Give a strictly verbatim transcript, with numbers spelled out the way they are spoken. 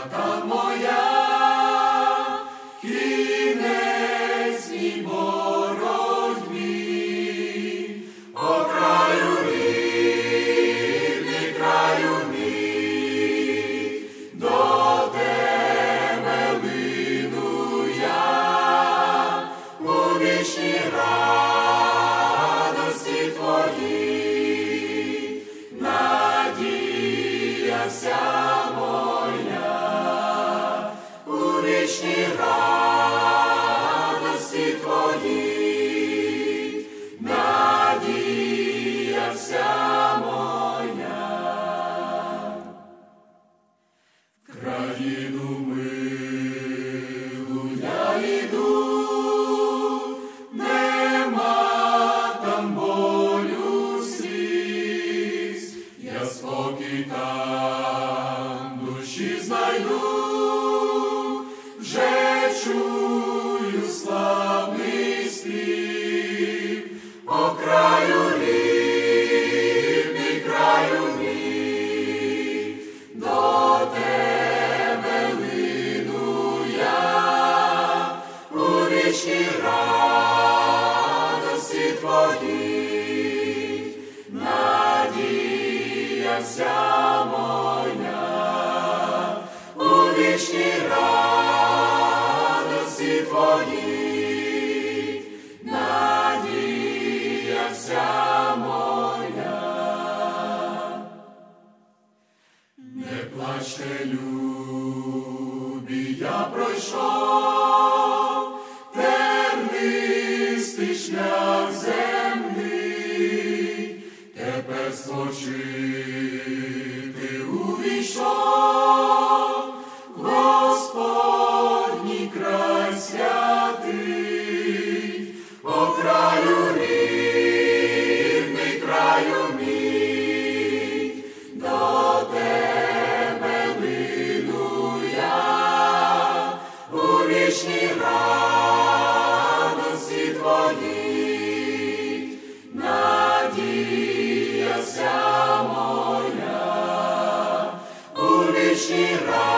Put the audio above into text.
там моя, кінець мій боротьбі, о краю рідний, краю мій, до тебе лину я у вічній радості твоїй, надія вся моя у вічній радості твоїй, надія вся моя. В країну милу я йду, нема там болю сліз, я спокій там душі знайду, вже чую славний спів, о краю рідний, краю мій, до тебе лину я у вічній радості твоїй, надія вся моя у вічній радості твоїй, надія вся моя. Не плачте, любі, я пройшов тернистий шлях земний, тепер спочити увійшов Господній край святий, о краю рідний, краю мій, до тебе лину я у вічній радості твоїй, надія вся моя у вічній радості